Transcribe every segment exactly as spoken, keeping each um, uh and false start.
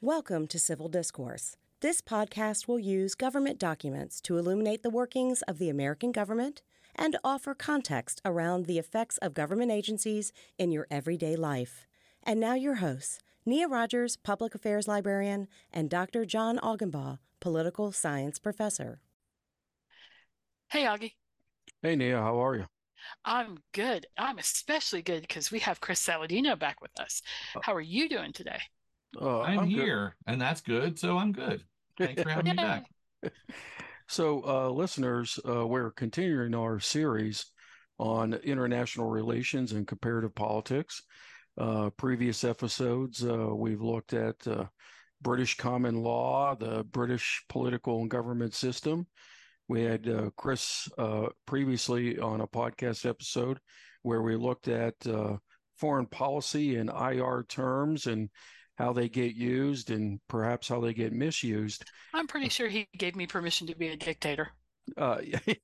Welcome to Civil Discourse. This podcast will use government documents to illuminate the workings of the American government and offer context around the effects of government agencies in your everyday life. And now your hosts, Nia Rogers, Public Affairs Librarian, and Doctor John Augenbaugh, Political Science Professor. Hey, Augie. Hey, Nia, how are you? I'm good. I'm especially good because we have Chris Saladino back with us. How are you doing today? Uh, I'm, I'm here, and that's good, so I'm good. Thanks for having me back. So, uh, listeners, uh, we're continuing our series on international relations and comparative politics. Uh, previous episodes, uh, we've looked at uh, British common law, the British political and government system. We had uh, Chris uh, previously on a podcast episode where we looked at uh, foreign policy in I R terms and how they get used and perhaps how they get misused. I'm pretty sure he gave me permission to be a dictator. Uh,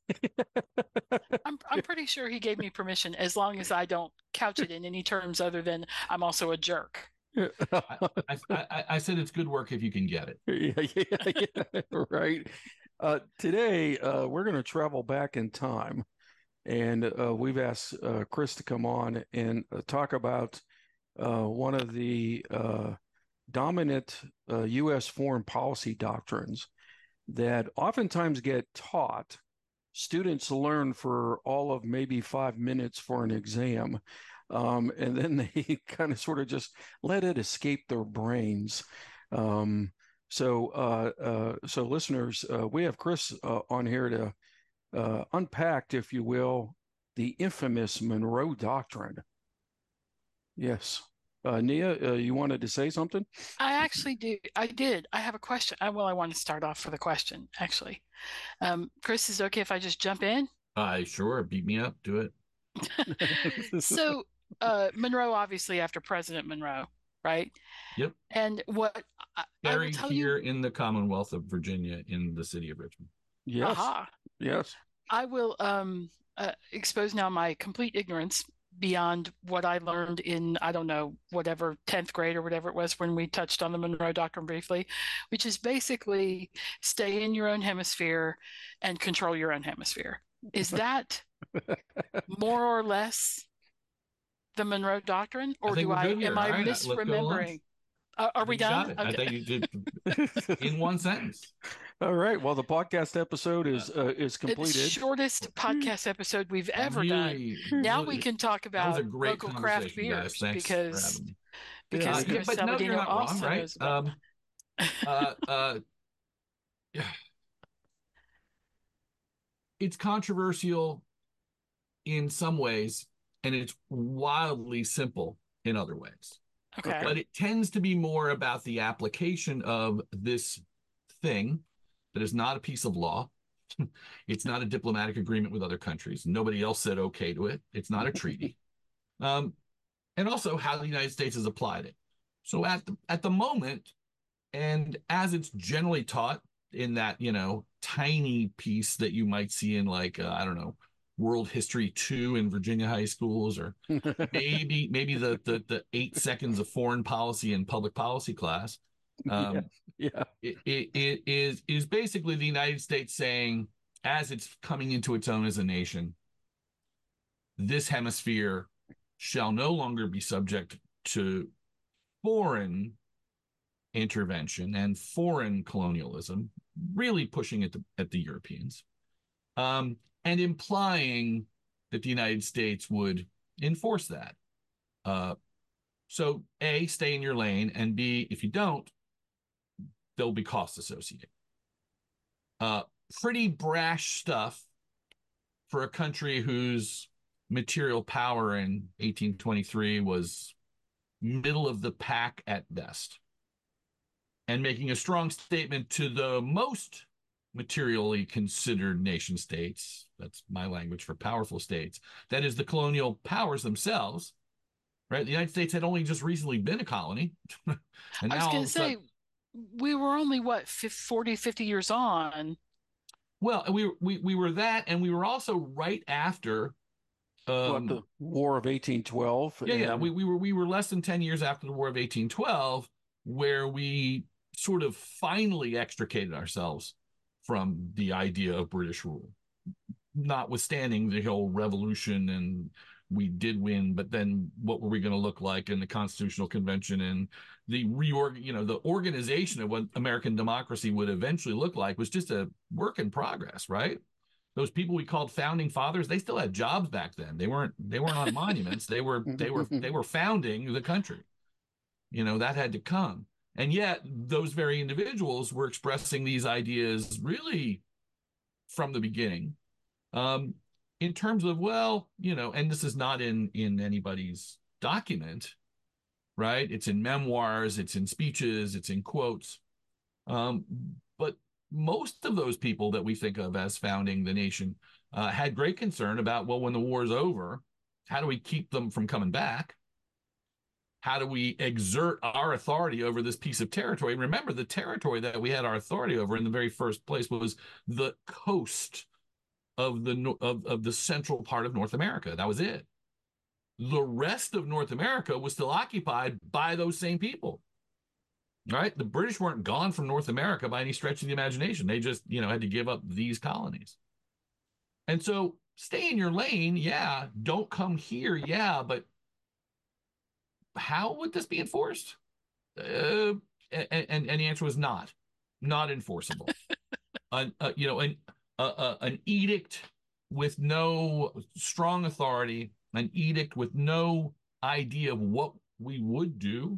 I'm I'm pretty sure he gave me permission as long as I don't couch it in any terms other than I'm also a jerk. I, I, I, I said it's good work if you can get it. yeah, yeah, yeah, right. Uh, today, uh, we're going to travel back in time, and uh, we've asked uh, Chris to come on and uh, talk about uh, one of the uh, dominant uh, U S foreign policy doctrines that oftentimes get taught. Students learn for all of maybe five minutes for an exam, um, and then they kind of sort of just let it escape their brains. Um, So, uh, uh, so listeners, uh, we have Chris uh, on here to uh, unpack, if you will, the infamous Monroe Doctrine. Yes. Uh, Nia, uh, you wanted to say something? I actually do. I did. I have a question. I, well, I want to start off with a question, actually. Um, Chris, is it okay if I just jump in? Uh, sure, beat me up, do it. So, uh, Monroe, obviously, after President Monroe, right? Yep. And what I, I will Buried tell here you, in the Commonwealth of Virginia in the city of Richmond. Yes. aha, Yes. I will um, uh, expose now my complete ignorance beyond what I learned in, I don't know, whatever, tenth grade or whatever it was when we touched on the Monroe Doctrine briefly, which is basically stay in your own hemisphere and control your own hemisphere. Is that more or less the Monroe Doctrine, or I think do we're I good here. am I All right, let's go to lunch. misremembering? Uh, are I we think you got done? it. I Okay. think you did in one sentence. All right. Well, the podcast episode is uh, is It's the completed. shortest podcast episode we've ever done. Really, Now really- we can talk that was about a great local craft conversation, guys. beers Thanks for because having me. because Uh, yeah, Chris but no, you're Saladino not wrong, also right? knows about Um, uh, uh, yeah. It's controversial in some ways, and it's wildly simple in other ways. okay. But it tends to be more about the application of this thing that is not a piece of law. It's not a diplomatic agreement with other countries. Nobody else said okay to it. It's not a treaty. Um, and also how the United States has applied it. So at the, at the moment, and as it's generally taught in that, you know, tiny piece that you might see in like, uh, I don't know, World History two in Virginia high schools, or maybe maybe the, the the eight seconds of foreign policy and public policy class. Um, Yeah. it, it, it is is basically the United States saying, as it's coming into its own as a nation, this hemisphere shall no longer be subject to foreign intervention and foreign colonialism, really pushing it to, at the Europeans, um, and implying that the United States would enforce that. Uh, so, A, stay in your lane, and B, if you don't, there'll be costs associated. Uh, pretty brash stuff for a country whose material power in eighteen twenty-three was middle of the pack at best. And making a strong statement to the most materially considered nation states, that's my language for powerful states, that is the colonial powers themselves, right? The United States had only just recently been a colony. and I was now going to say, sudden, we were only, what, forty, fifty years on? well, we, we, we were that, and we were also right after What, the um, War of eighteen twelve? yeah, yeah. and- We, we were we were less than ten years after the War of eighteen twelve, where we sort of finally extricated ourselves from the idea of British rule, notwithstanding the whole revolution and we did win, but then what were we going to look like in the Constitutional Convention and the reorg, you know, the organization of what American democracy would eventually look like was just a work in progress, right? Those people we called founding fathers, they still had jobs back then. They weren't they weren't on monuments. They were they were they were founding the country. You know, that had to come. And yet those very individuals were expressing these ideas really from the beginning. Um, in terms of, well, you know, and this is not in in anybody's document, right? It's in memoirs, it's in speeches, it's in quotes. Um, but most of those people that we think of as founding the nation uh, had great concern about, well, when the war is over, how do we keep them from coming back? How do we exert our authority over this piece of territory? Remember, the territory that we had our authority over in the very first place was the coast of the of, of the central part of North America. That was it. The rest of North America was still occupied by those same people. Right? The British weren't gone from North America by any stretch of the imagination. They just, you know, had to give up these colonies. And so stay in your lane. Yeah. Don't come here. Yeah. But how would this be enforced? Uh, and, and, and the answer was not, not enforceable. an, uh, you know, an, uh, uh, an edict with no strong authority, an edict with no idea of what we would do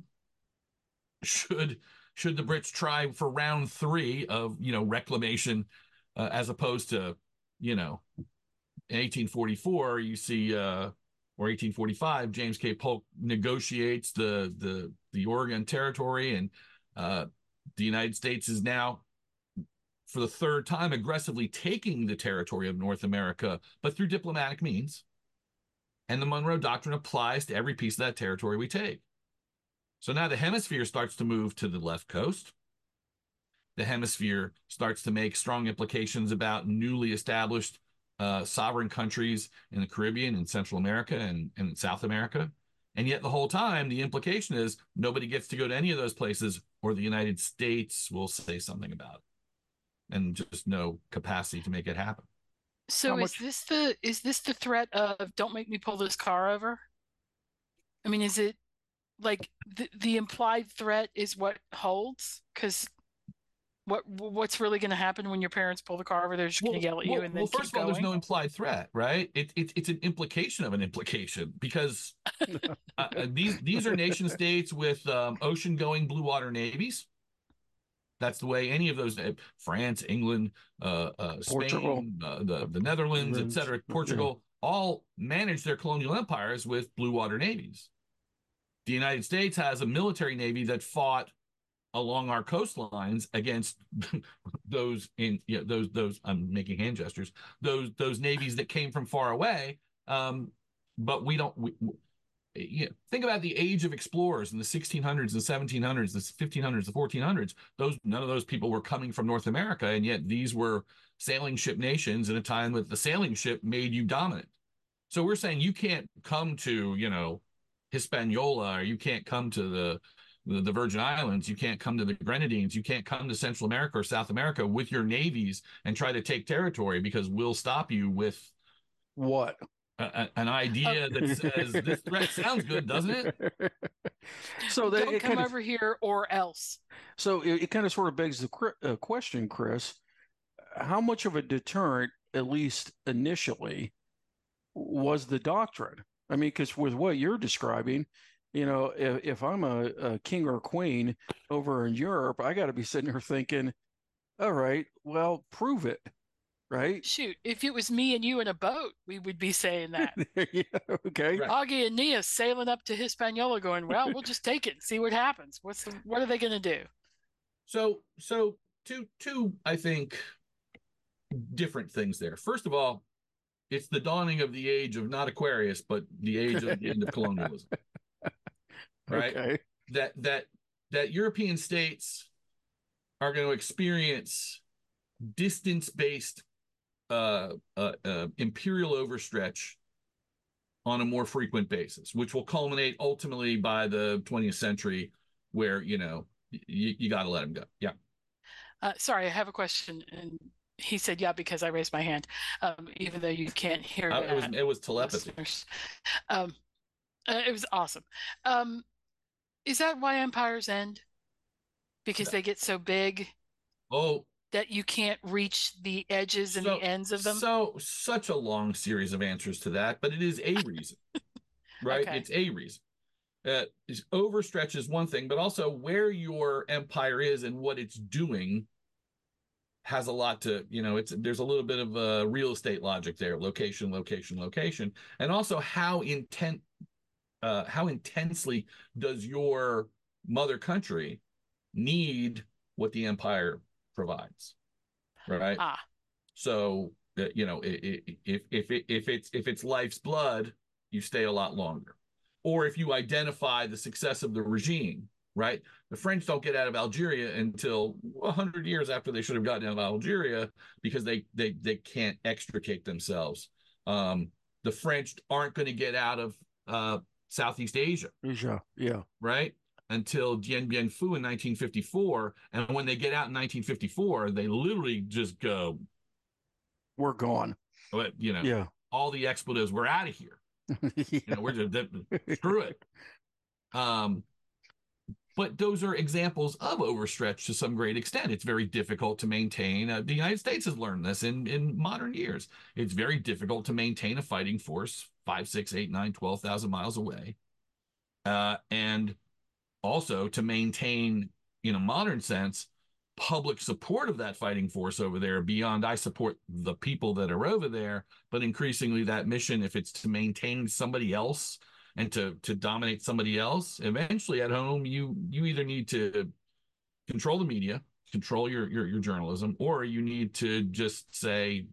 should should the Brits try for round three of, you know, reclamation, uh, as opposed to, you know, in eighteen forty-four, you see, uh, or eighteen forty-five, James K. Polk negotiates the the the Oregon Territory, and uh, the United States is now, for the third time, aggressively taking the territory of North America, but through diplomatic means. And the Monroe Doctrine applies to every piece of that territory we take. So now the hemisphere starts to move to the left coast. The hemisphere starts to make strong implications about newly established uh, sovereign countries in the Caribbean and Central America and, and South America. And yet the whole time, the implication is nobody gets to go to any of those places, or the United States will say something about it, and just no capacity to make it happen. So How is much- this the is this the threat of don't make me pull this car over? I mean, is it like the, the implied threat is what holds? Because what what's really going to happen when your parents pull the car over? They're just going to yell at you well, and then well, first keep of all, going? there's no implied threat, right? It, it, it's an implication of an implication, because uh, these these are nation states with um, ocean-going blue water navies. That's the way any of those, uh, France, England, uh, uh, Portugal. Spain, uh, the, the Netherlands, et cetera, Portugal, yeah. all manage their colonial empires with blue water navies. The United States has a military navy that fought along our coastlines against those in you know, those those I'm making hand gestures those those navies that came from far away. Um, but we don't. We, you know, think about the age of explorers in the sixteen hundreds, the seventeen hundreds, the fifteen hundreds, the fourteen hundreds. Those none of those people were coming from North America, and yet these were sailing ship nations in a time that the sailing ship made you dominant. So we're saying you can't come to, you know, Hispaniola, or you can't come to the, the the Virgin Islands, you can't come to the Grenadines, you can't come to Central America or South America with your navies and try to take territory, because we'll stop you with what? A, an idea that says this threat sounds good, doesn't it? So that don't it come kind over of, here or else. So it, it kind of sort of begs the uh, question, Chris, how much of a deterrent, at least initially, was the doctrine? I mean, because with what you're describing, you know, if, if I'm a, a king or queen over in Europe, I got to be sitting here thinking, all right, well, prove it, right? Shoot, if it was me and you in a boat, we would be saying that. Yeah, okay. Right. Augie and Nia sailing up to Hispaniola going, well, we'll just take it and see what happens. What's the, what are they going to do? So, so two, two, I think, different things there. First of all, it's the dawning of the age of not Aquarius, but the age of the end of colonialism. Right? Okay. That that that European states are going to experience distance-based uh, uh, uh, imperial overstretch on a more frequent basis, which will culminate ultimately by the twentieth century, where, you know, you, you got to let him go. Yeah. Uh, sorry, I have a question. And he said, yeah, because I raised my hand, um, even though you can't hear Uh, that. it was it was telepathy. Listeners. Um, uh, it was awesome. Um, is that why empires end? Because they get so big Oh, that you can't reach the edges and so, the ends of them? So such a long series of answers to that, but it is a reason, right? Okay. It's a reason. Uh, is overstretch is one thing, but also where your empire is and what it's doing has a lot to, you know, it's there's a little bit of a real estate logic there, location, location, location, and also how intent, uh, how intensely does your mother country need what the empire provides, right? Ah. So, uh, you know, it, it, if if it, if it's if it's life's blood, you stay a lot longer. Or if you identify the success of the regime, right? The French don't get out of Algeria until a hundred years after they should have gotten out of Algeria because they they they can't extricate themselves. Um, the French aren't going to get out of uh, Southeast Asia, Asia, yeah, right? Until Dien Bien Phu in nineteen fifty-four, and when they get out in nineteen fifty-four, they literally just go, we're gone. You know, yeah, all the expletives, we're out of here. yeah. You know, we're just screw it. Um, but those are examples of overstretch to some great extent. It's very difficult to maintain. Uh, the United States has learned this in in modern years. It's very difficult to maintain a fighting force five, six, eight, nine, twelve thousand miles away, uh, and also to maintain, in a modern sense, public support of that fighting force over there beyond I support the people that are over there, but increasingly that mission, if it's to maintain somebody else and to to dominate somebody else, eventually at home you you either need to control the media, control your your, your journalism, or you need to just say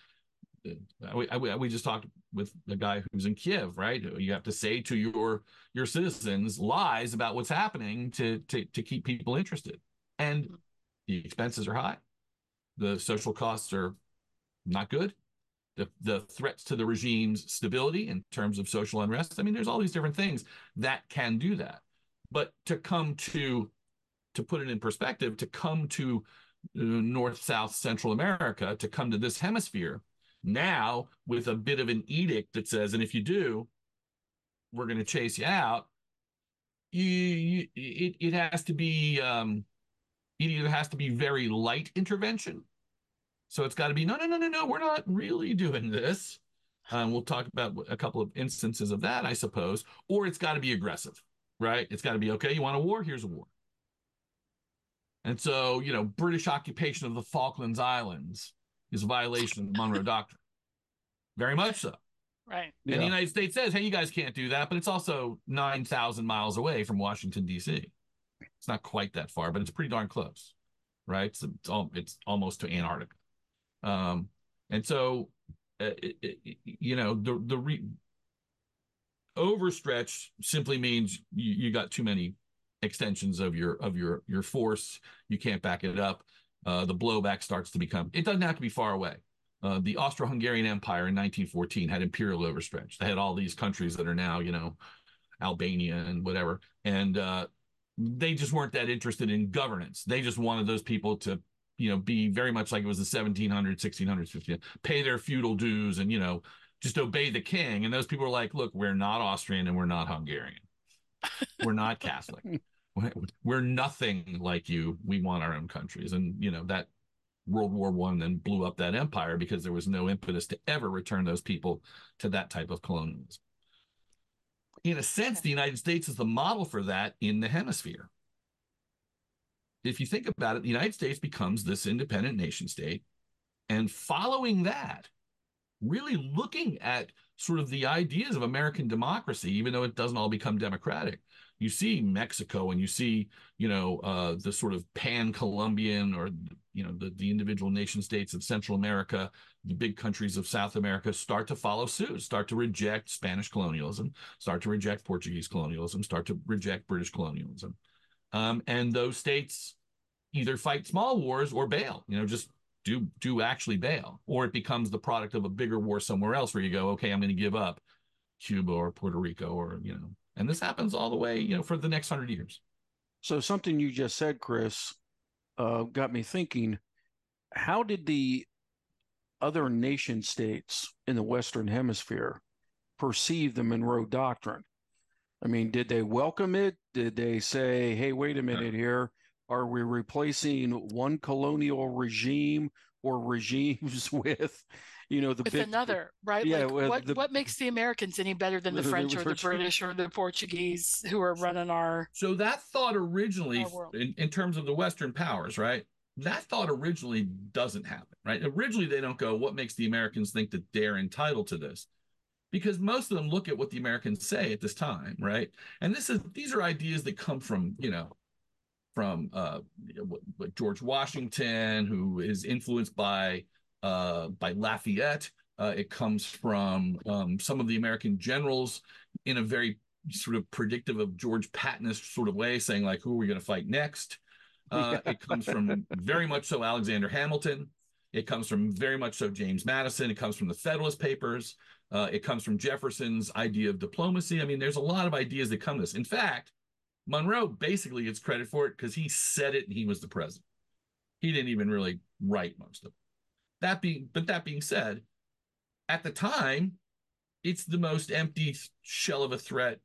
we, we, we just talked with the guy who's in Kiev, right? You have to say to your your citizens lies about what's happening to to to keep people interested. And the expenses are high. The social costs are not good. The, the threats to the regime's stability in terms of social unrest. I mean, there's all these different things that can do that. But to come to, to put it in perspective, to come to uh, North, South, Central America, to come to this hemisphere, now with a bit of an edict that says, and if you do, we're going to chase you out, you, you, it, it has to be... Um, It either has to be very light intervention. So it's got to be, no, no, no, no, no, we're not really doing this. Um, we'll talk about a couple of instances of that, I suppose. Or it's got to be aggressive, right? It's got to be, okay, you want a war? Here's a war. And so, you know, British occupation of the Falklands Islands is a violation of the Monroe Doctrine. Very much so. Right. And Yeah. the United States says, hey, you guys can't do that, but it's also nine thousand miles away from Washington, D C It's not quite that far, but it's pretty darn close, right? It's, it's, all, it's almost to Antarctica. Um, and so, uh, it, it, you know, the, the re overstretch simply means you, you got too many extensions of your, of your, your force. You can't back it up. Uh, the blowback starts to become, it doesn't have to be far away. Uh, the Austro-Hungarian Empire in nineteen fourteen had imperial overstretch. They had all these countries that are now, you know, Albania and whatever. And, uh, they just weren't that interested in governance. They just wanted those people to, you know, be very much like it was the seventeen hundreds, sixteen hundreds, fifteen hundreds, pay their feudal dues and, you know, just obey the king. And those people were like, look, we're not Austrian and we're not Hungarian. We're not Catholic. We're nothing like you. We want our own countries. And, you know, that World War One then blew up that empire because there was no impetus to ever return those people to that type of colonialism. In a sense, the United States is the model for that in the hemisphere. If you think about it, the United States becomes this independent nation state, and following that, really looking at sort of the ideas of American democracy, even though it doesn't all become democratic. You see Mexico and you see, you know, uh, the sort of pan-Columbian or, you know, the, the individual nation states of Central America, the big countries of South America start to follow suit, start to reject Spanish colonialism, start to reject Portuguese colonialism, start to reject British colonialism. Um, and those states either fight small wars or bail, you know, just do, do actually bail, or it becomes the product of a bigger war somewhere else where you go, okay, I'm going to give up Cuba or Puerto Rico or, you know, and this happens all the way, you know, for the next hundred years. So something you just said, Chris, uh, got me thinking, how did the other nation states in the Western Hemisphere perceive the Monroe Doctrine? I mean, did they welcome it? Did they say, hey, wait a minute here, are we replacing one colonial regime or regimes with, you know, the with big, another, right? yeah, Like with what the, what makes the Americans any better than the the- French or the the- British or the Portuguese who are running our So that thought originally, Our world. in, in terms of the Western powers, right? That thought originally doesn't happen, right? Originally, they don't go, what makes the Americans think that they're entitled to this? Because most of them look at what the Americans say at this time, right? And this is these are ideas that come from, you know, from uh, George Washington, who is influenced by uh, by Lafayette. Uh, it comes from um, some of the American generals in a very sort of predictive of George Patton's sort of way, saying like, who are we going to fight next? Uh, yeah. It comes from very much so Alexander Hamilton. It comes from very much so James Madison. It comes from the Federalist Papers. Uh, it comes from Jefferson's idea of diplomacy. I mean, there's a lot of ideas that come to this. In fact, Monroe basically gets credit for it because he said it and he was the president. He didn't even really write most of it. That being, but that being said, at the time, it's the most empty shell of a threat,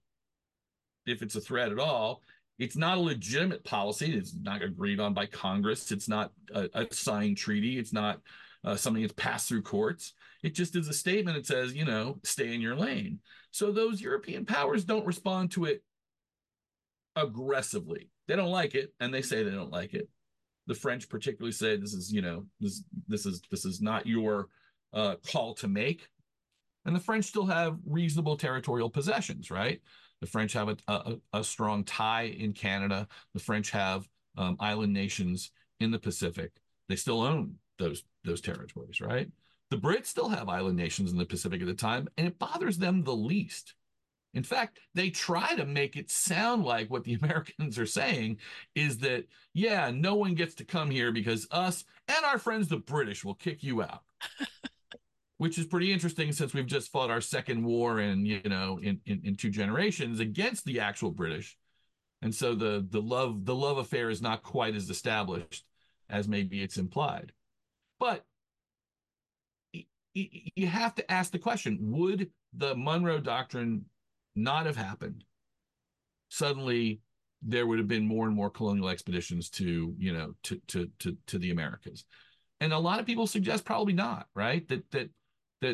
if it's a threat at all. It's not a legitimate policy. It's not agreed on by Congress. It's not a, a signed treaty. It's not uh, something that's passed through courts. It just is a statement that says, you know, stay in your lane. So those European powers don't respond to it aggressively. They don't like it, and they say they don't like it. The French particularly say this is, you know, this this is this is not your uh, call to make. And the French still have reasonable territorial possessions, right? The French have a, a, a strong tie in Canada. The French have um, island nations in the Pacific. They still own those those territories, right? The Brits still have island nations in the Pacific at the time, and it bothers them the least. In fact, they try to make it sound like what the Americans are saying is that, yeah, no one gets to come here because us and our friends, the British, will kick you out. Which is pretty interesting since we've just fought our second war in, you know, in, in, in two generations against the actual British. And so the the love the love affair is not quite as established as maybe it's implied. But you have to ask the question, would the Monroe Doctrine not have happened? Suddenly there would have been more and more colonial expeditions to, you know, to to to to the Americas. And a lot of people suggest probably not, right? That that that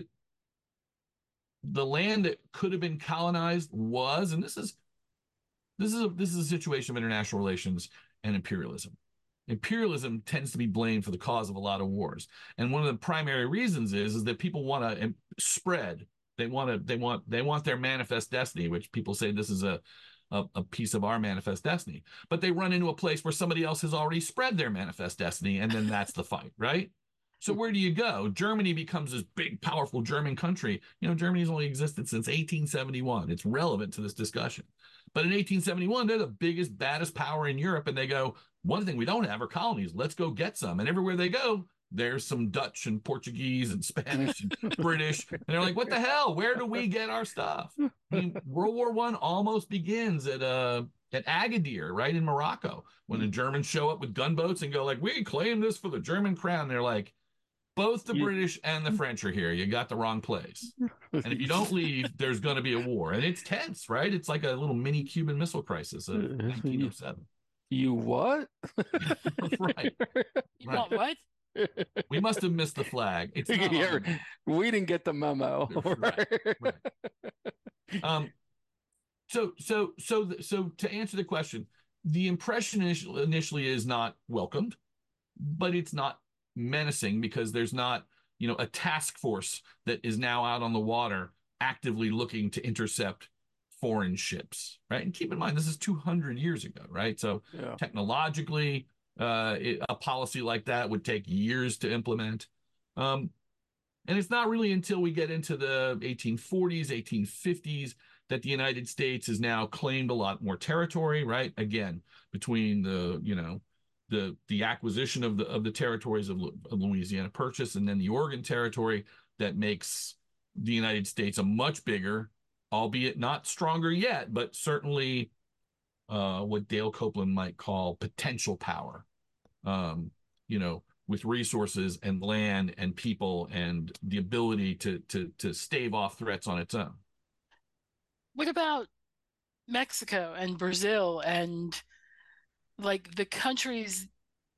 the land that could have been colonized was, and this is this is a this is a situation of international relations and imperialism. Imperialism tends to be blamed for the cause of a lot of wars, and one of the primary reasons is is that people want to spread. They want to they want they want their manifest destiny, which people say this is a, a a piece of our manifest destiny. But they run into a place where somebody else has already spread their manifest destiny, and then that's the fight, right? So where do you go? Germany becomes this big, powerful German country. You know, Germany's only existed since eighteen seventy-one. It's relevant to this discussion. But in eighteen seventy-one, they're the biggest, baddest power in Europe. And they go, one thing we don't have are colonies. Let's go get some. And everywhere they go, there's some Dutch and Portuguese and Spanish and British. And they're like, what the hell? Where do we get our stuff? I mean, World War One almost begins at uh, at Agadir, right in Morocco, when the Germans show up with gunboats and go like, we claim this for the German crown. They're like, both the British and the French are here. You got the wrong place. And if you don't leave, there's going to be a war. And it's tense, right? It's like a little mini Cuban Missile Crisis of nineteen oh seven. You what? Right. You want what? We must have missed the flag. It's not Yeah, we didn't get the memo. Right, right. Um, so, so, so, so to answer the question, the impression initially is not welcomed, but it's not menacing because there's not, you know, a task force that is now out on the water actively looking to intercept foreign ships, right? And keep in mind, this is two hundred years ago, right? So yeah. Technologically, uh, it, a policy like that would take years to implement. Um, and it's not really until we get into the eighteen forties, eighteen fifties that the United States has now claimed a lot more territory, right? Again, between the, you know, the the acquisition of the of the territories of, of Louisiana Purchase and then the Oregon Territory that makes the United States a much bigger, albeit not stronger yet, but certainly uh, what Dale Copeland might call potential power, um, you know, with resources and land and people and the ability to to to stave off threats on its own. What about Mexico and Brazil and like the countries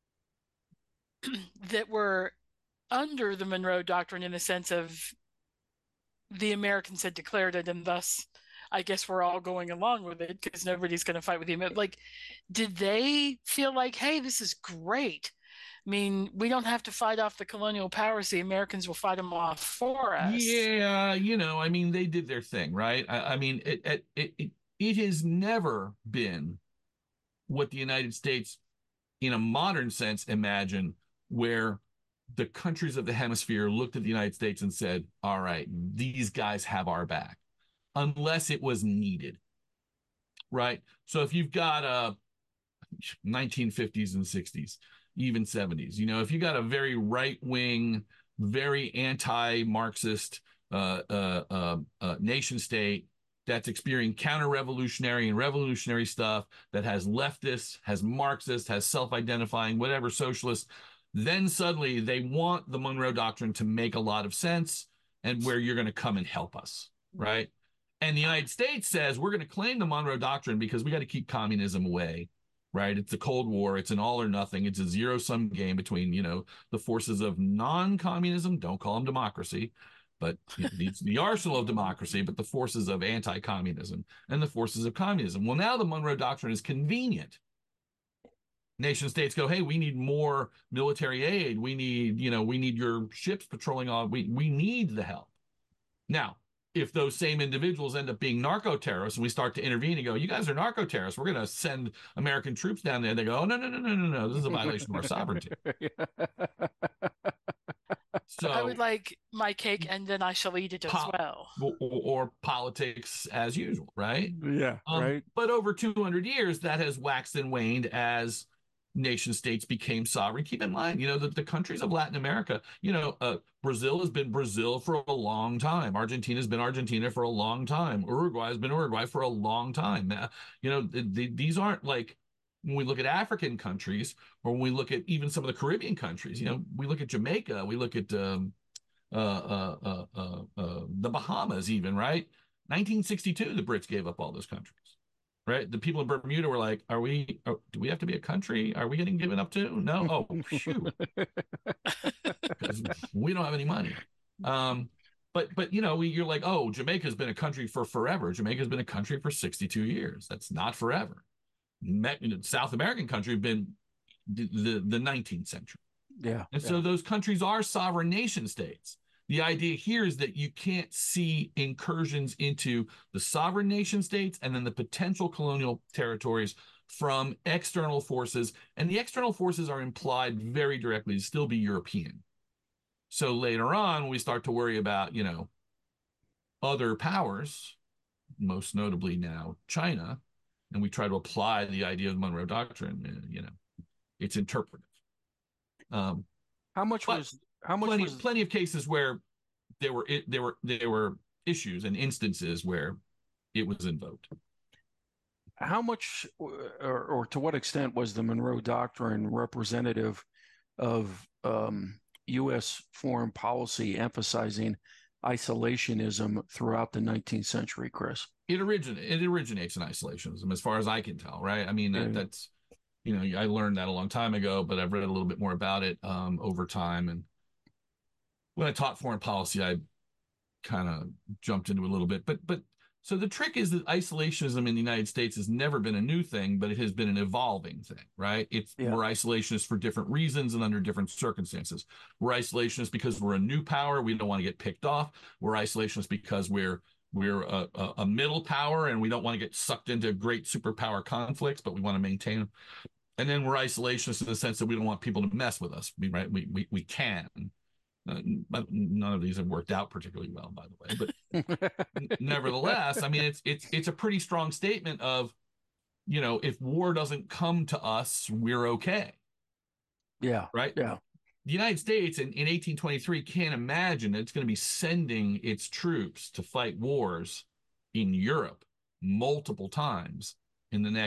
that were under the Monroe Doctrine in the sense of the Americans had declared it, and thus I guess we're all going along with it because nobody's going to fight with the Americans. Like, did they feel like, hey, this is great? I mean, we don't have to fight off the colonial powers. The Americans will fight them off for us. Yeah, you know, I mean, they did their thing, right? I, I mean, it, it, it, it has never been what the United States, in a modern sense, imagine, where the countries of the hemisphere looked at the United States and said, all right, these guys have our back, unless it was needed, right? So if you've got a nineteen fifties and sixties, even seventies, you know, if you got a very right-wing, very anti-Marxist uh, uh, uh, uh, nation state that's experiencing counter-revolutionary and revolutionary stuff, that has leftists, has Marxists, has self-identifying, whatever, socialists, then suddenly they want the Monroe Doctrine to make a lot of sense and where you're going to come and help us, right? And the United States says, we're going to claim the Monroe Doctrine because we got to keep communism away, right? It's the Cold War. It's an all or nothing. It's a zero-sum game between, you know, the forces of non-communism, don't call them democracy, but it's the arsenal of democracy, but the forces of anti-communism and the forces of communism. Well, now the Monroe Doctrine is convenient. Nation states go, hey, we need more military aid. We need, you know, we need your ships patrolling on. We, we need the help. Now, if those same individuals end up being narco-terrorists and we start to intervene and go, you guys are narco-terrorists, we're going to send American troops down there. They go, oh, no, no, no, no, no, no. This is a violation of our sovereignty. So I would like my cake and then I shall eat it as po- well. Or, or politics as usual, right? Yeah, um, right. But over two hundred years, that has waxed and waned as nation states became sovereign. Keep in mind, you know, that the countries of Latin America, you know, uh, Brazil has been Brazil for a long time. Argentina has been Argentina for a long time. Uruguay has been Uruguay for a long time. Uh, you know, th- th- these aren't like, when we look at African countries, or when we look at even some of the Caribbean countries, you know, we look at Jamaica, we look at um, uh, uh, uh, uh, uh, the Bahamas even, right? nineteen sixty-two, the Brits gave up all those countries. Right, the people in Bermuda were like, "Are we? Are, do we have to be a country? Are we getting given up to? No. Oh, shoot, because we don't have any money." Um, but but you know, we, you're like, "Oh, Jamaica's been a country for forever. Jamaica's been a country for sixty-two years. That's not forever." Me- South American country have been the, the the nineteenth century. Yeah, and so yeah. those countries are sovereign nation states. The idea here is that you can't see incursions into the sovereign nation states and then the potential colonial territories from external forces. And the external forces are implied very directly to still be European. So later on, we start to worry about, you know, other powers, most notably now China, and we try to apply the idea of the Monroe Doctrine. You know, it's interpretive. Um, how much was how much plenty, was plenty of cases where there were there were there were issues and instances where it was invoked. How much or, or to what extent was the Monroe Doctrine representative of um, U S foreign policy emphasizing isolationism throughout the nineteenth century, Chris? It originates it originates in isolationism, as far as I can tell, right? I mean, that, Yeah. that's, you know, I learned that a long time ago, but I've read a little bit more about it um, over time. And when I taught foreign policy, I kind of jumped into it a little bit. But but so the trick is that isolationism in the United States has never been a new thing, but it has been an evolving thing, right? It's Yeah. We're isolationists for different reasons and under different circumstances. We're isolationists because we're a new power. We don't want to get picked off. We're isolationists because we're we're a, a, a middle power and we don't want to get sucked into great superpower conflicts, but we want to maintain them. And then we're isolationists in the sense that we don't want people to mess with us, right? We we we can. Uh, none of these have worked out particularly well, by the way. But nevertheless, I mean, it's it's it's a pretty strong statement of, you know, if war doesn't come to us, we're okay. Yeah. Right. Yeah. The United States in, in eighteen twenty-three can't imagine that it's going to be sending its troops to fight wars in Europe multiple times in the next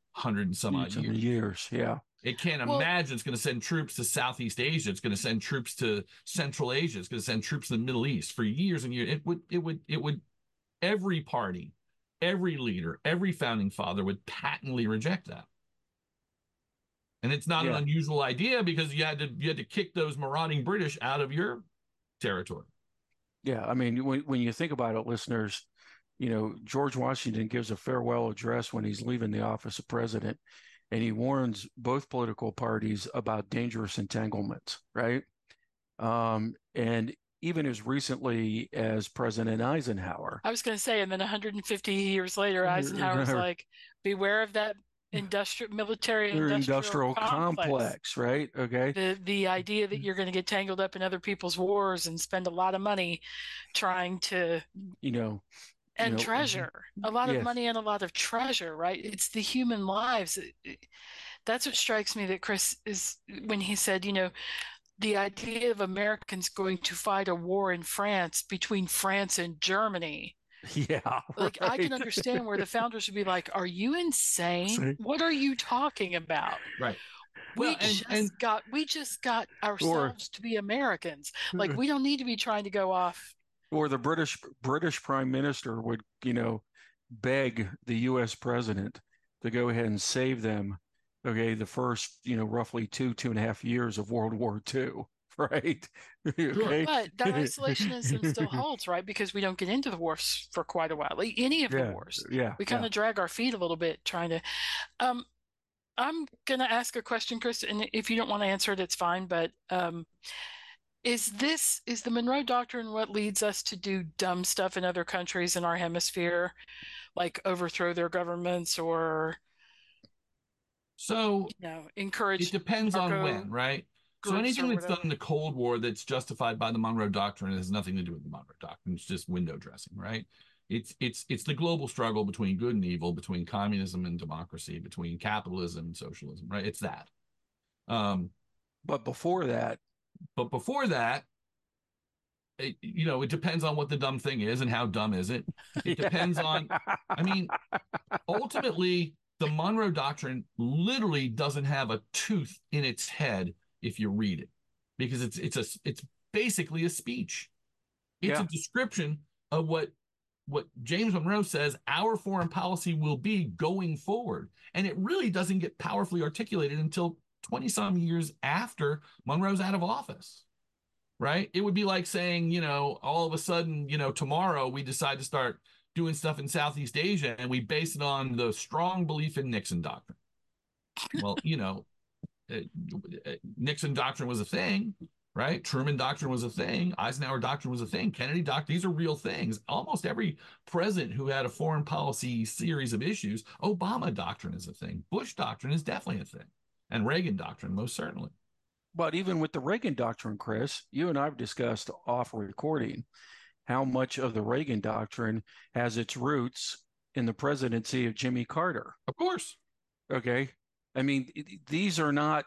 hundred and some odd Some years. years, yeah. It can't Well- imagine it's going to send troops to Southeast Asia. It's going to send troops to Central Asia. It's going to send troops to the Middle East for years and years. It would, it would, it would. Every party, every leader, every founding father would patently reject that. And it's not Yeah. an unusual idea because you had to you had to kick those marauding British out of your territory. Yeah, I mean, when when you think about it, listeners, you know, George Washington gives a farewell address when he's leaving the office of president, and he warns both political parties about dangerous entanglements, right? Um, and even as recently as President Eisenhower. I was going to say, and then one hundred fifty years later, Eisenhower's like, beware of that industrial military Their industrial, industrial complex. complex, right? Okay. The the idea that you're going to get tangled up in other people's wars and spend a lot of money trying to You know, and you know, treasure, a lot yes. of money and a lot of treasure, right? It's the human lives. It- it- That's what strikes me that Chris is when he said, you know, the idea of Americans going to fight a war in France between France and Germany. yeah. Like, I can right. understand where the founders would be like, are you insane? Say- What are you talking about? Right. We Well, and- just and- got we just got ourselves to be Americans. Like, we don't need to be trying to go off. Or the British British Prime Minister would, you know, beg the U S president to go ahead and save them. Okay, the first, you know, roughly two two and a half years of World War Two, right? Okay. But that isolationism still holds, right? Because we don't get into the wars for quite a while. Like any of Yeah, the wars. yeah, We kind yeah. of drag our feet a little bit trying to um I'm gonna ask a question, Chris, and if you don't want to answer it, it's fine. But um is this is the Monroe Doctrine what leads us to do dumb stuff in other countries in our hemisphere, like overthrow their governments or So you know encourage it depends on narco when, right? So groups anything or that's done whatever? in the Cold War that's justified by the Monroe Doctrine has nothing to do with the Monroe Doctrine. It's just window dressing, right? It's it's it's the global struggle between good and evil, between communism and democracy, between capitalism and socialism, right? It's that. Um, But before that, but before that, it, you know, it depends on what the dumb thing is and how dumb is it. It depends on. I mean, ultimately, the Monroe Doctrine literally doesn't have a tooth in its head if you read it, because it's it's a it's basically a speech. It's Yeah. a description of what what James Monroe says our foreign policy will be going forward, and it really doesn't get powerfully articulated until twenty some years after Monroe's out of office. Right? It would be like saying, you know, all of a sudden, you know, tomorrow we decide to start doing stuff in Southeast Asia and we base it on the strong belief in Nixon doctrine. Well, you know, uh, Nixon doctrine was a thing, right? Truman doctrine was a thing. Eisenhower doctrine was a thing. Kennedy doctrine, these are real things. Almost every president who had a foreign policy series of issues, Obama doctrine is a thing. Bush doctrine is definitely a thing. And Reagan doctrine, most certainly. but even with the Reagan doctrine, Chris, you and I have discussed off recording how much of the Reagan doctrine has its roots in the presidency of Jimmy Carter. Of course. Okay. I mean, these are not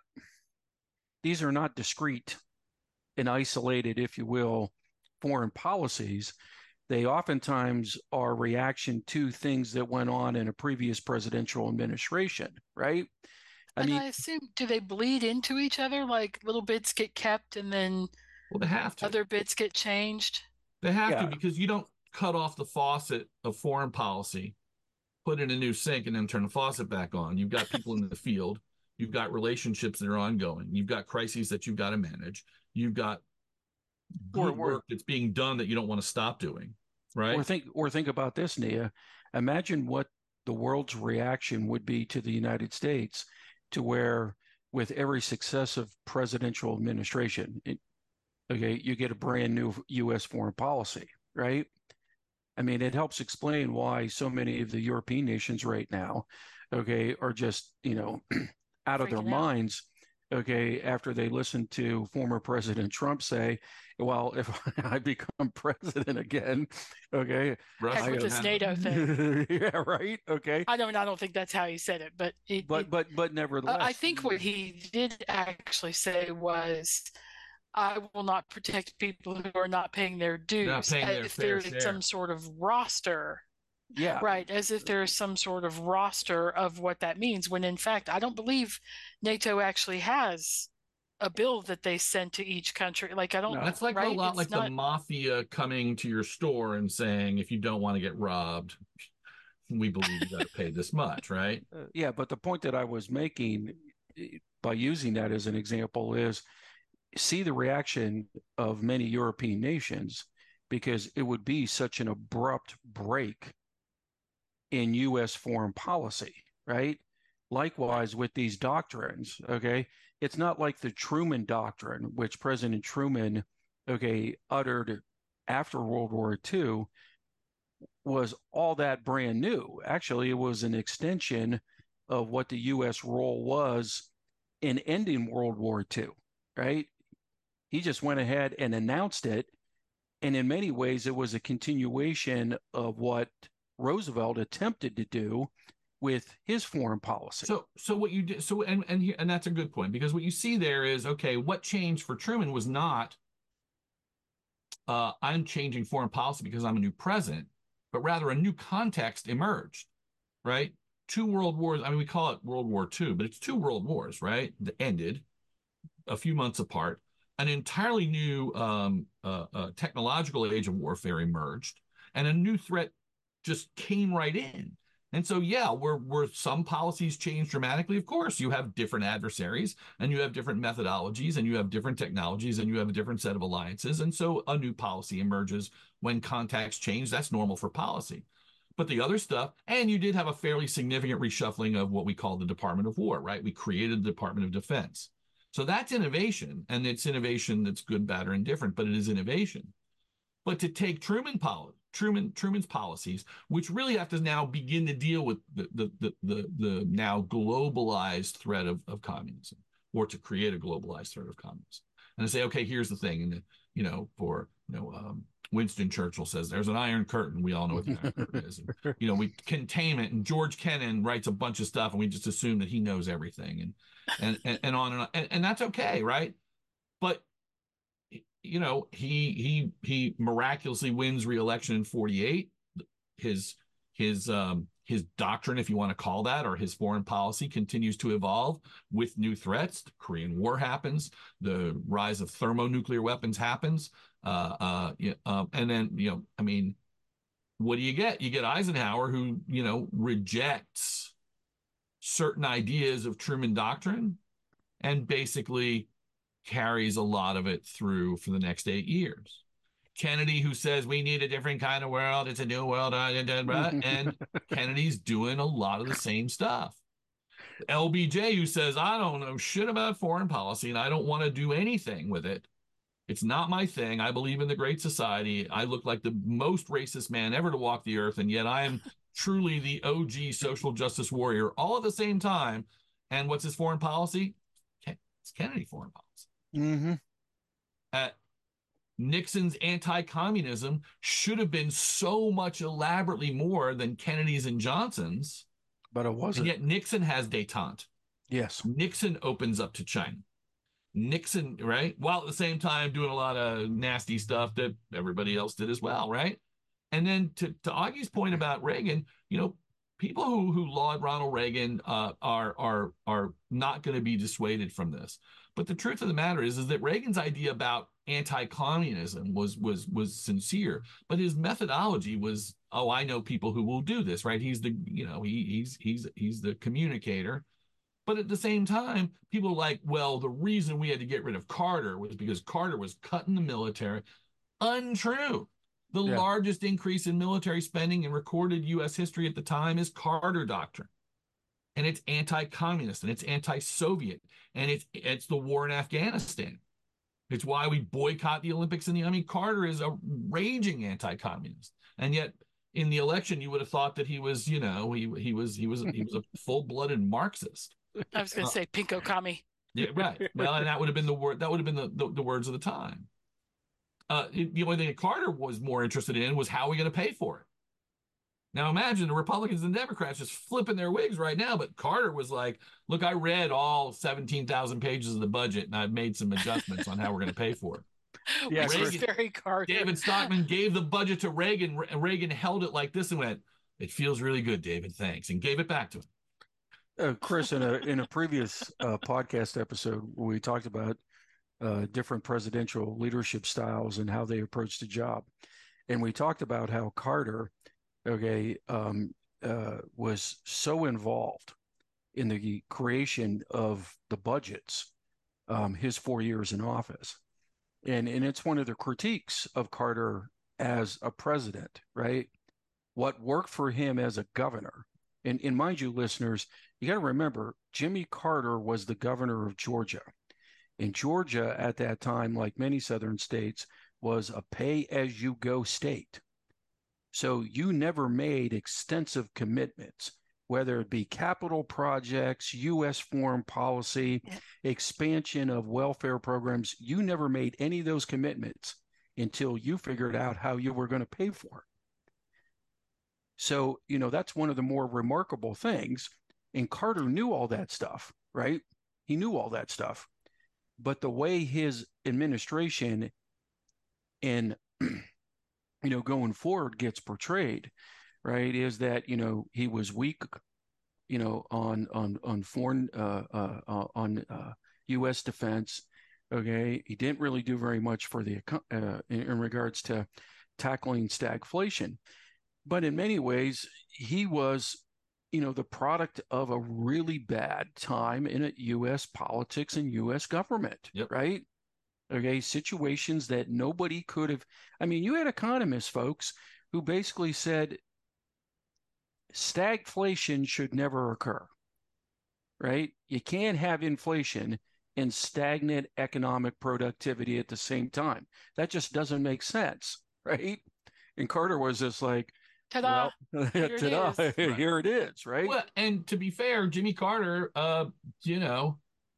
these are not discrete and isolated, if you will, foreign policies. They oftentimes are reaction to things that went on in a previous presidential administration, right? I and mean, I assume, do they bleed into each other? Like little bits get kept and then Well, they have to. other bits get changed? They have Yeah. to, because you don't cut off the faucet of foreign policy, put in a new sink, and then turn the faucet back on. You've got people in the field. You've got relationships that are ongoing. You've got crises that you've got to manage. You've got good Or- or- work that's being done that you don't want to stop doing, right? Or think or think about this, Nia. Imagine what the world's reaction would be to the United States, to where with every successive presidential administration, it, okay, you get a brand new U S foreign policy, right? I mean, it helps explain why so many of the European nations right now, okay, are just, you know, out of their Freaking out. minds, okay, after they listen to former President Trump say, well, if I become president again, okay. Russia Heck with can this have- NATO thing. Yeah, right. Okay. I don't I don't think that's how he said it, but it, But it- but but uh, nevertheless, I think what he did actually say was, I will not protect people who are not paying their dues. Not paying Uh, their if fair there's share. some sort of roster Yeah. Right, as if there's some sort of roster of what that means, when in fact, I don't believe NATO actually has a bill that they send to each country. Like, I don't, No. That's like right? a lot It's like not, the mafia coming to your store and saying, if you don't want to get robbed, we believe you got to pay this much, right? Uh, yeah, but the point that I was making eh, by using that as an example is see the reaction of many European nations because it would be such an abrupt break in U S foreign policy, right? Likewise with these doctrines, okay? It's not like the Truman Doctrine, which President Truman, okay, uttered after World War Two, was all that brand new. Actually, it was an extension of what the U S role was in ending World War Two, right? He just went ahead and announced it. And in many ways, it was a continuation of what Roosevelt attempted to do with his foreign policy. So, so what you did, so and and and that's a good point, because what you see there is, okay, what changed for Truman was not, uh, I'm changing foreign policy because I'm a new president, but rather a new context emerged, right? Two world wars. I mean, we call it World War Two, but it's two world wars, right? That ended a few months apart. An entirely new um, uh, uh, technological age of warfare emerged, and a new threat just came right in. And so, yeah, where where some policies change dramatically, of course, you have different adversaries, and you have different methodologies, and you have different technologies, and you have a different set of alliances. And so a new policy emerges when contacts change. That's normal for policy. But the other stuff, and you did have a fairly significant reshuffling of what we call the Department of War, right? We created the Department of Defense. So that's innovation, and it's innovation that's good, bad, or indifferent, but it is innovation. But to take Truman policy, Truman Truman's policies, which really have to now begin to deal with the the the the, the now globalized threat of, of communism, or to create a globalized threat of communism, and to say, okay, here's the thing, and you know, for you know, um, Winston Churchill says there's an iron curtain. We all know what the iron curtain is. And, you know, we containment, and George Kennan writes a bunch of stuff, and we just assume that he knows everything, and and and, and on and on, and, and that's okay, right? But you know, he he he miraculously wins re-election in forty-eight. His his um his doctrine, if you want to call that, or his foreign policy continues to evolve with new threats. The Korean War happens, the rise of thermonuclear weapons happens, uh, uh, uh, and then you know, I mean, what do you get? You get Eisenhower, who you know rejects certain ideas of Truman Doctrine, and basically carries a lot of it through for the next eight years. Kennedy, who says we need a different kind of world, it's a new world, and Kennedy's doing a lot of the same stuff. L B J, who says, I don't know shit about foreign policy and I don't want to do anything with it. It's not my thing. I believe in the Great Society. I look like the most racist man ever to walk the earth, and yet I am truly the O G social justice warrior all at the same time. And what's his foreign policy? It's Kennedy foreign policy. Mm-hmm. Uh, Nixon's anti-communism should have been so much elaborately more than Kennedy's and Johnson's, but it wasn't. And yet Nixon has détente. Yes. Nixon opens up to China. Nixon, right? While at the same time doing a lot of nasty stuff that everybody else did as well, right? And then to, to Augie's point about Reagan, you know, people who who laud Ronald Reagan uh, are are are not going to be dissuaded from this. But the truth of the matter is, is that Reagan's idea about anti-communism was was was sincere, but his methodology was, oh, I know people who will do this, right? He's the, you know, he he's he's he's the communicator. But at the same time, people are like, well, the reason we had to get rid of Carter was because Carter was cutting the military. Untrue. The yeah. largest increase in military spending in recorded U S history at the time is Carter Doctrine. And it's anti-communist, and it's anti-Soviet, and it's it's the war in Afghanistan. It's why we boycott the Olympics. And the I mean, Carter is a raging anti-communist, and yet in the election, you would have thought that he was, you know, he he was he was he was a full-blooded Marxist. I was going to uh, say pinko commie. Yeah, right. Well, and that would have been the word. That would have been the, the, the words of the time. Uh, it, the only thing that Carter was more interested in was how are we going to pay for it. Now imagine the Republicans and Democrats just flipping their wigs right now, but Carter was like, look, I read all seventeen thousand pages of the budget and I've made some adjustments on how we're going to pay for it. Yes, Reagan, very Carter. David Stockman gave the budget to Reagan. Reagan held it like this and went, It feels really good, David. Thanks. And gave it back to him. Uh, Chris, in a in a previous uh, podcast episode, we talked about uh, different presidential leadership styles and how they approach the job, and we talked about how Carter, okay, um, uh, was so involved in the creation of the budgets, um, his four years in office, and and it's one of the critiques of Carter as a president, right? What worked for him as a governor. And, and mind you, listeners, you got to remember, Jimmy Carter was the governor of Georgia. And Georgia at that time, like many southern states, was a pay-as-you-go state. So you never made extensive commitments, whether it be capital projects, U S foreign policy, yeah. expansion of welfare programs. You never made any of those commitments until you figured out how you were going to pay for it. So, you know, that's one of the more remarkable things. And Carter knew all that stuff, right? He knew all that stuff. But the way his administration and, you know, going forward gets portrayed, right, is that, you know, he was weak, you know, on on on foreign, uh, uh, uh, on uh, U S defense. Okay. He didn't really do very much for the, uh, in, in regards to tackling stagflation. But in many ways, he was, you know, the product of a really bad time in U S politics and U S government, yep. right? Okay, situations that nobody could have. I mean, you had economists, folks, who basically said stagflation should never occur, right? You can't have inflation and stagnant economic productivity at the same time. That just doesn't make sense, right? And Carter was just like, ta-da, well, here, ta-da. It is. Here it is, right? Well, and to be fair, Jimmy Carter, uh, you know,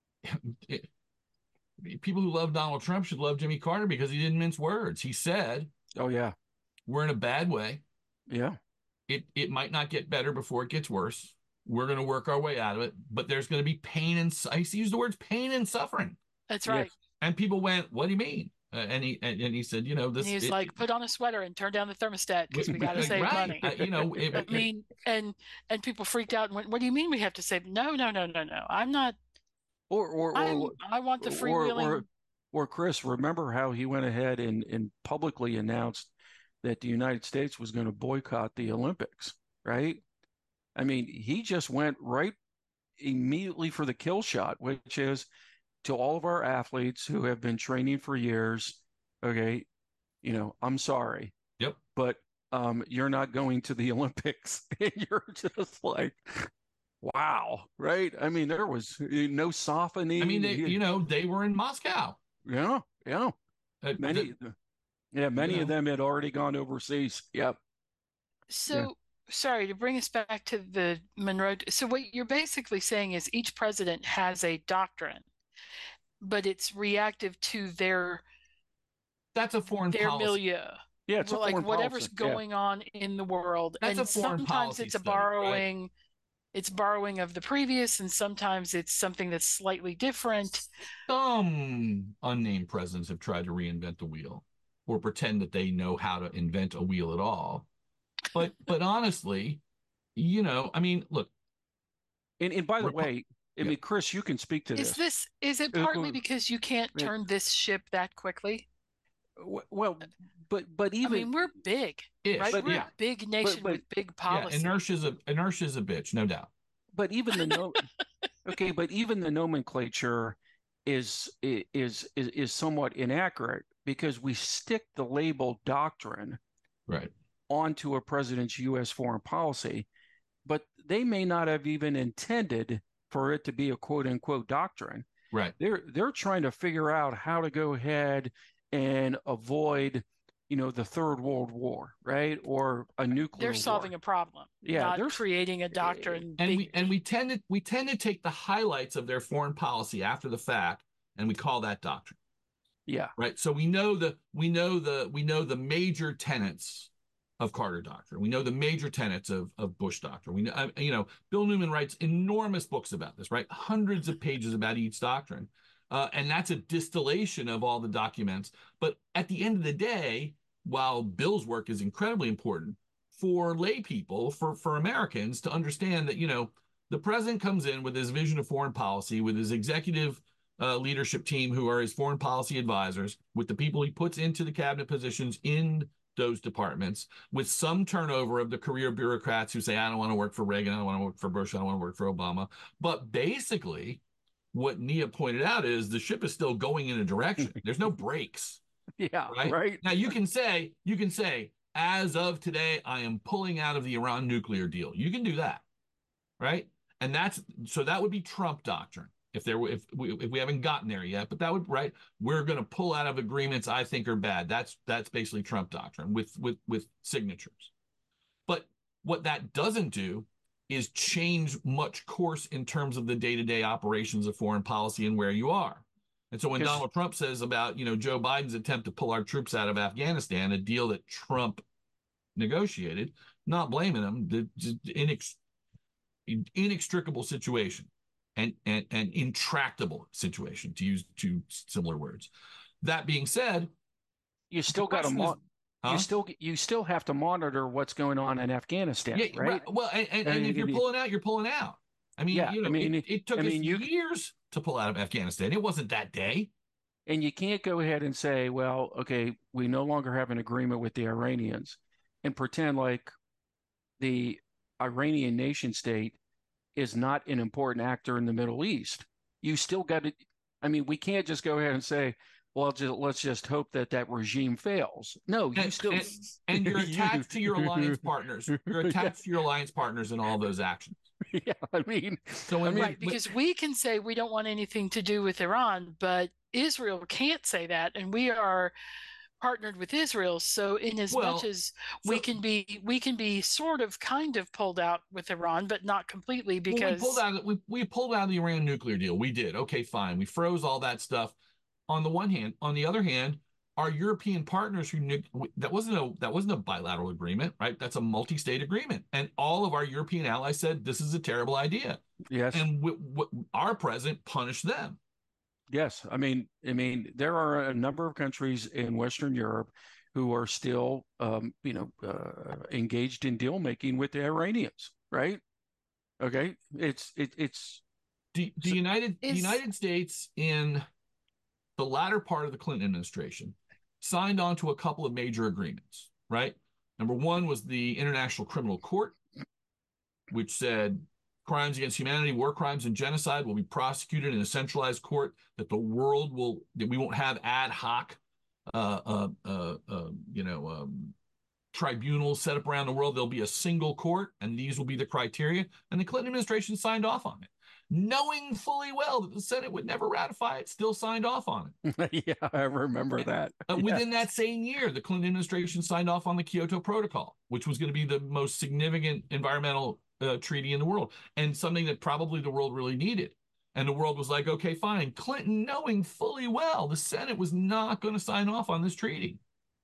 it, people who love Donald Trump should love Jimmy Carter because he didn't mince words. He said, oh, yeah, we're in a bad way. Yeah. It, it might not get better before it gets worse. We're going to work our way out of it, but there's going to be pain and, I used the words pain and suffering. That's right. Yes. And people went, what do you mean? Uh, and he and, and he said, you know, this. And he was it, like, put on a sweater and turn down the thermostat because we got to save right. money. Uh, you know, it, I mean, and and people freaked out and went, "What do you mean we have to save?" No, no, no, no, no. I'm not. Or or, I'm, or I want the freewheeling. Or, or, or Chris, remember how he went ahead and, and publicly announced that the United States was going to boycott the Olympics, right? I mean, he just went right immediately for the kill shot, which is, to all of our athletes who have been training for years, okay, you know, I'm sorry. Yep. But um, you're not going to the Olympics. And you're just like, wow, right? I mean, there was no softening. I mean, they, you know, they were in Moscow. Yeah, yeah. Uh, many, the, yeah, many you know. of them had already gone overseas. Yep. So, yeah. sorry, to bring us back to the Monroe. So what you're basically saying is each president has a doctrine, but it's reactive to their that's a foreign their policy. milieu. Yeah, it's well, a like foreign whatever's policy. going yeah. on in the world. That's and a foreign sometimes policy it's a study, borrowing right? it's borrowing of the previous, and sometimes it's something that's slightly different. Some unnamed presidents have tried to reinvent the wheel or pretend that they know how to invent a wheel at all. But but honestly, you know, I mean, look. And, and by the Repu- way, I yeah. mean, Chris, you can speak to Is this. this is it partly because you can't turn this ship that quickly? Well, but but even I mean, we're big, Ish, right? but, We're yeah. a big nation but, but, with big policy. Yeah, inertia's a inertia's a bitch, no doubt. But even the no, okay, but even the nomenclature is is is is somewhat inaccurate because we stick the label doctrine right onto a president's U S foreign policy, but they may not have even intended for it to be a quote unquote doctrine. Right. They're they're trying to figure out how to go ahead and avoid, you know, the Third World War, right, or a nuclear. They're solving war. a problem, yeah, not they're creating a doctrine. And big... we and we tend to we tend to take the highlights of their foreign policy after the fact, and we call that doctrine. Yeah. Right. So we know the we know the we know the major tenets of Carter doctrine. We know the major tenets of of Bush doctrine. We know, you know, Bill Newman writes enormous books about this, right? Hundreds of pages about each doctrine. Uh, and that's a distillation of all the documents. But at the end of the day, while Bill's work is incredibly important, for lay people, for, for Americans to understand that, you know, the president comes in with his vision of foreign policy, with his executive uh, leadership team, who are his foreign policy advisors, with the people he puts into the cabinet positions in those departments, with some turnover of the career bureaucrats who say, I don't want to work for Reagan, I don't want to work for Bush, I don't want to work for Obama. But basically, what Nia pointed out is the ship is still going in a direction. There's no brakes. Yeah, right? right. Now you can say, you can say, as of today, I am pulling out of the Iran nuclear deal. You can do that, right? And that's, so that would be Trump doctrine. If there were, if we, if we haven't gotten there yet, but that would, right? We're going to pull out of agreements I think are bad. That's, that's basically Trump doctrine with, with, with signatures. But what that doesn't do is change much course in terms of the day-to-day operations of foreign policy and where you are. And so when Donald Trump says about, you know, Joe Biden's attempt to pull our troops out of Afghanistan, a deal that Trump negotiated, not blaming him, the, the inex, inextricable situation and, and, and intractable situation, to use two similar words. That being said, you still got to mo- huh? you still you still have to monitor what's going on in Afghanistan, yeah, right? Well, and, and, and if you're pulling out, you're pulling out. I mean, yeah, you know, I mean, it, it took I us mean, you, years to pull out of Afghanistan. It wasn't that day. And you can't go ahead and say, well, okay, we no longer have an agreement with the Iranians and pretend like the Iranian nation state is not an important actor in the Middle East. You still got to, I mean, we can't just go ahead and say, well, just, let's just hope that that regime fails. No, you and, still. And, and you're attached to your alliance partners. You're attached yeah. to your alliance partners in all those actions. Yeah, I mean, so when, I mean, right, because when, we can say we don't want anything to do with Iran, but Israel can't say that, and we are partnered with Israel. So, in as well, much as we so, can be, we can be sort of, kind of pulled out with Iran, but not completely, because well, we pulled out. We we pulled out of the Iran nuclear deal. We did. Okay, fine. We froze all that stuff. On the one hand, on the other hand, our European partners who that wasn't a that wasn't a bilateral agreement, right? That's a multi-state agreement, and all of our European allies said this is a terrible idea. Yes, and w- w- our president punished them. Yes, I mean, I mean, there are a number of countries in Western Europe who are still, um, you know, uh, engaged in deal making with the Iranians, right? Okay, it's it, it's the, the so United the United States in the latter part of the Clinton administration signed on to a couple of major agreements, right? Number one was the International Criminal Court, which said crimes against humanity, war crimes, and genocide will be prosecuted in a centralized court, that the world will, that we won't have ad hoc, uh, uh, uh, uh, you know, um, tribunals set up around the world. There'll be a single court, and these will be the criteria. And the Clinton administration signed off on it, knowing fully well that the Senate would never ratify it, still signed off on it. Yeah, I remember that. Uh, yes. Within that same year, the Clinton administration signed off on the Kyoto Protocol, which was going to be the most significant environmental uh, treaty in the world, and something that probably the world really needed. And the world was like, okay, fine. Clinton, knowing fully well the Senate was not going to sign off on this treaty.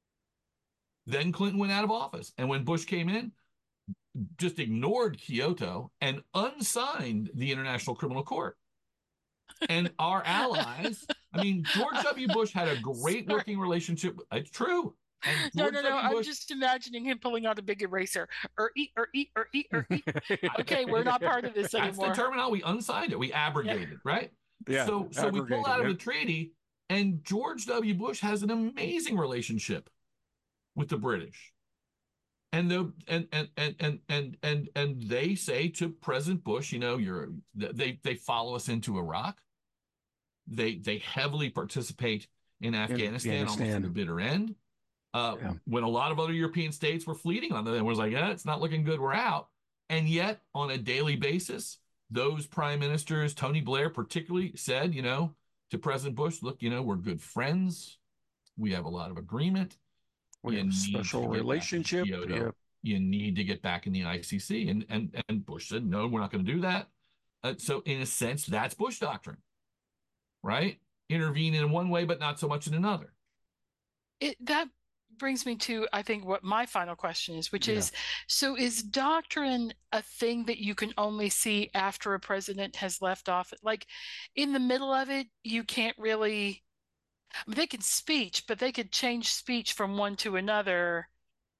Then Clinton went out of office. And when Bush came in, just ignored Kyoto and unsigned the International Criminal Court. And our allies, I mean, George W. Bush had a great Sorry. working relationship. It's true. And no, no, no. W. I'm Bush, just imagining him pulling out a big eraser. Or eat, or eat, or eat, or eat. Okay, we're not part of this anymore. That's the terminology. We unsigned it. We abrogated, yeah. right? Yeah. So, so we pull out yeah. of the treaty, and George W. Bush has an amazing relationship with the British. And the and and and and and and and they say to President Bush, you know, you're they they follow us into Iraq. They they heavily participate in Afghanistan, Afghanistan. almost to the bitter end. Uh, yeah. When a lot of other European states were fleeting on them, and was like, yeah, it's not looking good, we're out. And yet, on a daily basis, those prime ministers, Tony Blair particularly, said, you know, to President Bush, look, you know, we're good friends. We have a lot of agreement. We have a special relationship. Yeah. You need to get back in the I C C. And and and Bush said, no, we're not going to do that. Uh, so in a sense, that's Bush doctrine, right? Intervene in one way, but not so much in another. It that brings me to, I think, what my final question is, which yeah. is, so is doctrine a thing that you can only see after a president has left office? Like in the middle of it, you can't really, I mean, they can speech, but they could change speech from one to another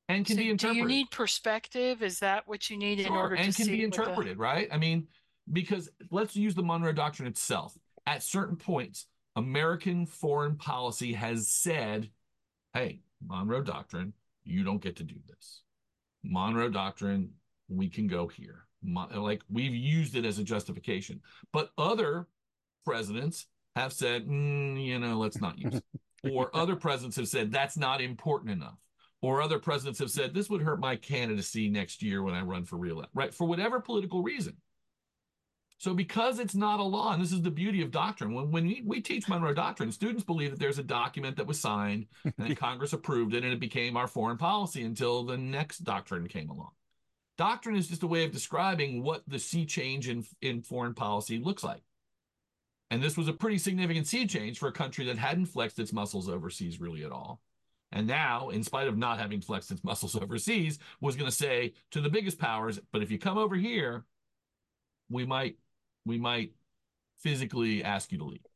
and can So be do interpreted. you need perspective? Is that what you need in Sure, order and to can see be what the- interpreted, right? I mean, because let's use the Monroe Doctrine itself. At certain points, American foreign policy has said, hey, Monroe Doctrine, you don't get to do this. Monroe Doctrine, we can go here. Mon- like we've used it as a justification. But other presidents have said, mm, you know, let's not use it. Or other presidents have said, that's not important enough. Or other presidents have said, this would hurt my candidacy next year when I run for reelection, right? For whatever political reason. So because it's not a law, and this is the beauty of doctrine, when, when we, we teach Monroe Doctrine, students believe that there's a document that was signed and then Congress approved it and it became our foreign policy until the next doctrine came along. Doctrine is just a way of describing what the sea change in, in foreign policy looks like. And this was a pretty significant sea change for a country that hadn't flexed its muscles overseas really at all. And now, in spite of not having flexed its muscles overseas, was going to say to the biggest powers, but if you come over here, we might we might physically ask you to leave.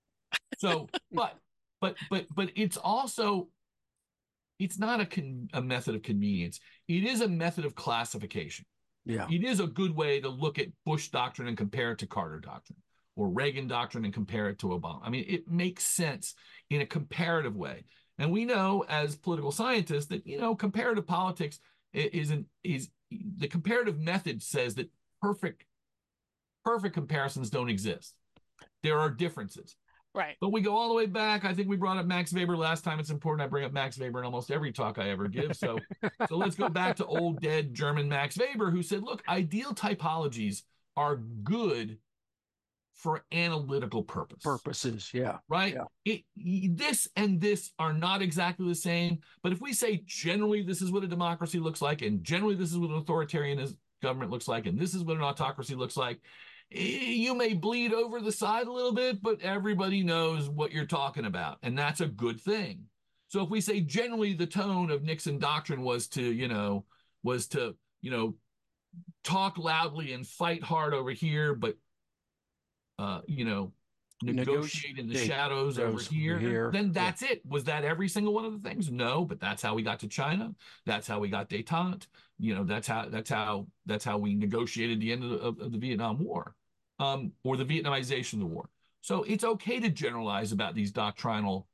So, but but but but it's also it's not a con- a method of convenience. It is a method of classification. Yeah. It is a good way to look at Bush doctrine and compare it to Carter doctrine, or Reagan doctrine and compare it to Obama. I mean, it makes sense in a comparative way. And we know as political scientists that, you know, comparative politics isn't is the comparative method says that perfect perfect comparisons don't exist. There are differences. Right. But we go all the way back. I think we brought up Max Weber last time. It's important I bring up Max Weber in almost every talk I ever give. So, so let's go back to old dead German Max Weber, who said, look, ideal typologies are good for analytical purpose. Purposes, yeah. Right? Yeah. It, this and this are not exactly the same. But if we say generally this is what a democracy looks like, and generally this is what an authoritarian government looks like, and this is what an autocracy looks like, you may bleed over the side a little bit, but everybody knows what you're talking about. And that's a good thing. So if we say generally the tone of Nixon doctrine was to, you know, was to, you know, talk loudly and fight hard over here, but, uh, you know, negotiate in the shadows over here, here, then that's yeah. it. Was that every single one of the things? No, but that's how we got to China. That's how we got détente. You know, that's how that's how that's how we negotiated the end of the, of, of the Vietnam War, um, or the Vietnamization of the war. So it's okay to generalize about these doctrinal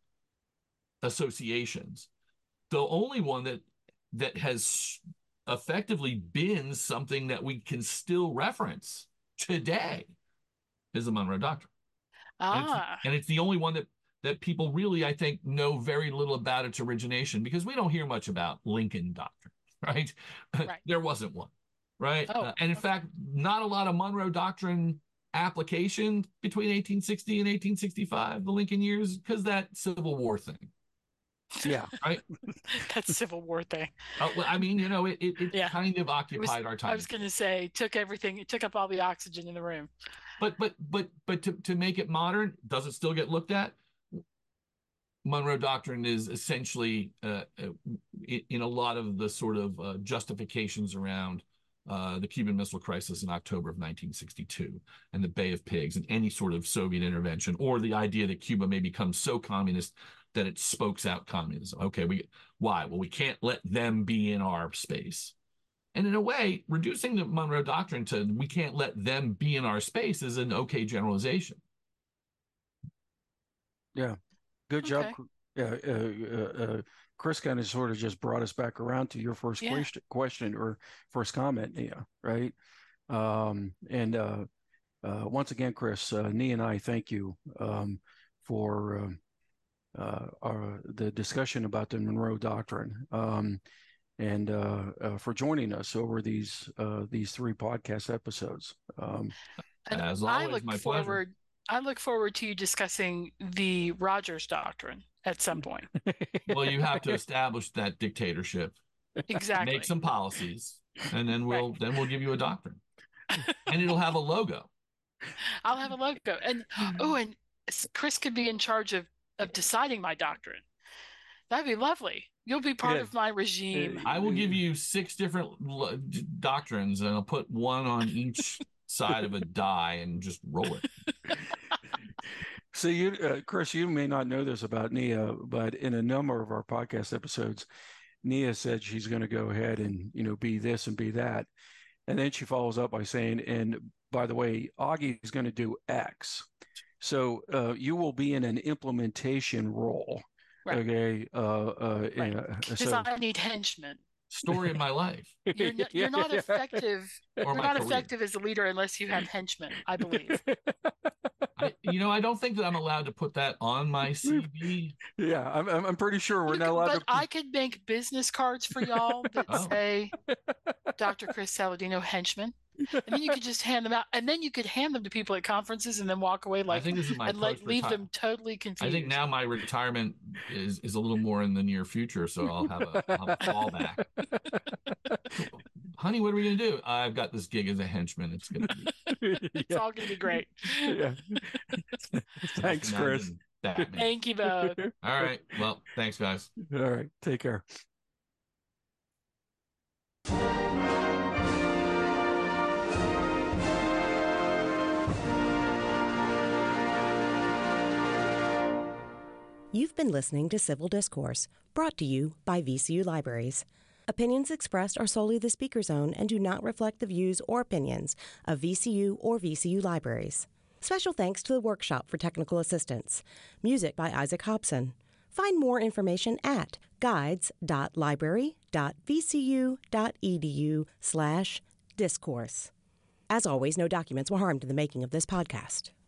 associations. The only one that that has effectively been something that we can still reference today is the Monroe Doctrine. Ah. And it's, and it's the only one that that people really, I think, know very little about its origination, because we don't hear much about Lincoln Doctrine, right? Right. There wasn't one, right? Oh, uh, and in okay. fact, not a lot of Monroe Doctrine application between eighteen sixty and eighteen sixty-five, the Lincoln years, because that Civil War thing. Yeah. Right? That Civil War thing. Uh, well, I mean, you know, it, it, it yeah. kind of occupied was, our time. I was going to say, took everything, it took up all the oxygen in the room. But but but but to, to make it modern, does it still get looked at? Monroe Doctrine is essentially uh, in, in a lot of the sort of uh, justifications around uh, the Cuban Missile Crisis in October of nineteen sixty-two and the Bay of Pigs and any sort of Soviet intervention, or the idea that Cuba may become so communist that it spokes out communism. Okay, we why? Well, we can't let them be in our space. And in a way, reducing the Monroe Doctrine to we can't let them be in our space is an okay generalization. Yeah, good job. Okay. Yeah, uh, uh, uh, Chris kind of sort of just brought us back around to your first yeah. question, question or first comment, Nia, right? Um, and uh, uh, once again, Chris, uh, Nia and I thank you um, for um, uh, our, the discussion about the Monroe Doctrine. Um, and uh, uh, for joining us over these uh, these three podcast episodes. Um, and as always, I look my forward. pleasure. I look forward to you discussing the Rogers Doctrine at some point. Well, you have to establish that dictatorship, exactly. make some policies, and then we'll right. then we'll give you a doctrine, and it'll have a logo. I'll have a logo, and oh, and Chris could be in charge of of deciding my doctrine. That'd be lovely. You'll be part yeah. of my regime. I will give you six different lo- doctrines, and I'll put one on each side of a die and just roll it. So, you, uh, Chris, you may not know this about Nia, but in a number of our podcast episodes, Nia said she's going to go ahead and, you know, be this and be that. And then she follows up by saying, and by the way, Augie is going to do X. So uh, you will be in an implementation role. Right. Okay. Uh, uh, right. Because so, I need henchmen. Story of my life. You're, n- you're not effective. Or you're not career. effective as a leader unless you have henchmen, I believe. I, you know, I don't think that I'm allowed to put that on my C V. Yeah, I'm. I'm pretty sure we're you not can, allowed but to. I could make business cards for y'all that oh. say Doctor Chris Saladino henchman. And then you could just hand them out, and then you could hand them to people at conferences, and then walk away like I think this is my and like leave them totally confused. I think now my retirement is is a little more in the near future, so I'll have a, I'll have a fallback. Honey, what are we gonna do? I've got this gig as a henchman. It's gonna be. It's yeah. all gonna be great. Yeah. Thanks, Chris. Thank you both. All right. Well, thanks, guys. All right. Take care. You've been listening to Civil Discourse, brought to you by V C U Libraries. Opinions expressed are solely the speaker's own and do not reflect the views or opinions of V C U or V C U Libraries. Special thanks to the Workshop for Technical Assistance. Music by Isaac Hobson. Find more information at guides.library.vcu.edu slash discourse. As always, no documents were harmed in the making of this podcast.